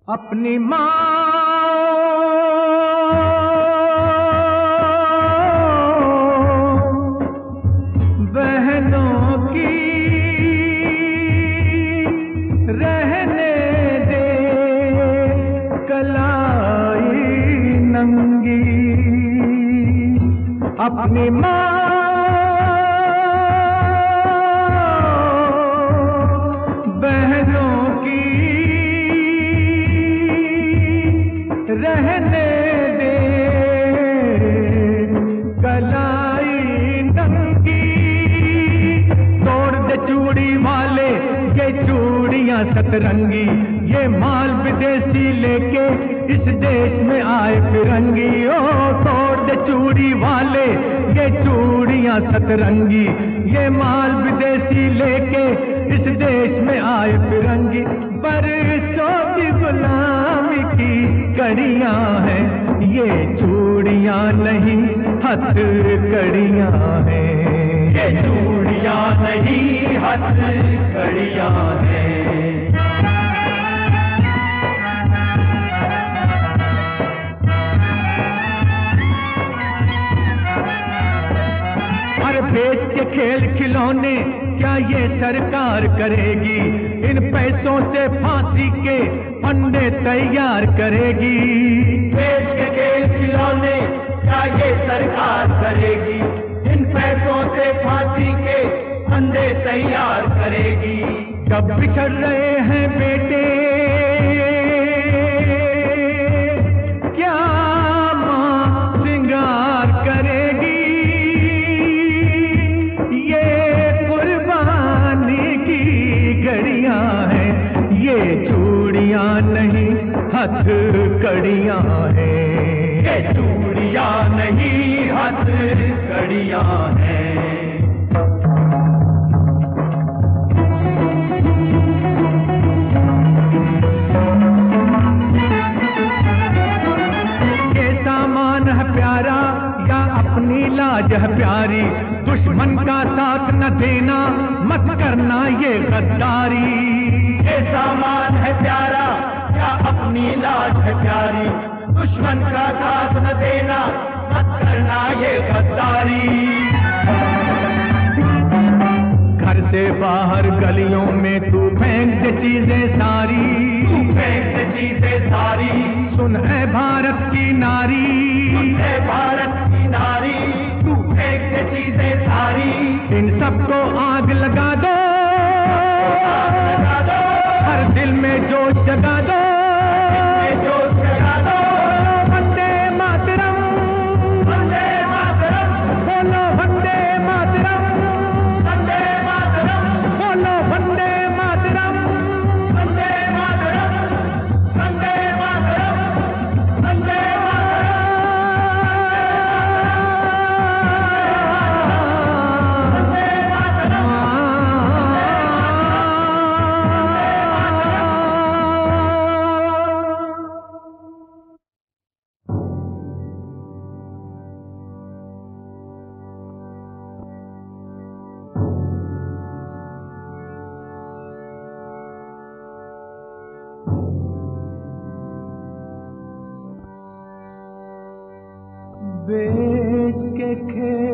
अपनी माँ बहनों की रहने दे कलाई नंगी। अपनी माँ बहनों की रहने दे कलाई नंगी। तोड़ दे चूड़ी वाले ये चूड़ियां सतरंगी, ये माल विदेशी लेके इस देश में आए फिरंगी। ओ तोड़ दे चूड़ी वाले ये चूड़ियां सतरंगी, ये माल विदेशी लेके इस देश में आए फिरंगी। बरसों की गुलामी की कड़ियां हैं ये चूड़ियां नहीं हथकड़ियां हैं। ये चूड़ियां नहीं हथकड़ियां हैं। हर बेच के खेल खिलौने क्या ये सरकार करेगी? इन पैसों से फांसी के फंडे तैयार करेगी। बेच के खेल खिलौने क्या ये सरकार करेगी? इन पैसों से फांसी के फंडे तैयार करेगी। जब बिछड़ रहे हैं बेटे क्या मां श्रृंगार करेगी? ये चूड़ियां नहीं हथकड़ियां हैं। ये चूड़ियां नहीं हथकड़ियां हैं। ये सामान है प्यारा या अपनी लाज है प्यारी? दुश्मन का साथ न देना, मत करना ये गद्दारी। ये सामान है प्यारा या अपनी लाज है प्यारी? दुश्मन का साथ न देना, मत करना ये गद्दारी। घर से बाहर गलियों में तू फेंक दे चीजें सारी, तू फेंक दे चीजें सारी। सुन है भारत की नारी, सुन है भारत की नारी, तू फेंक दे चीजें सारी। इन सबको आग लगा दो, हर दिल में जोश जगा दो, जोश जगा दो। वंदे मातरम, वंदे मातरम, बोलो वंदे मातरम, वंदे मातरम, बोलो वंदे मातरम, वंदे मातरम, वंदे मातरम, वंदे बेच के खेल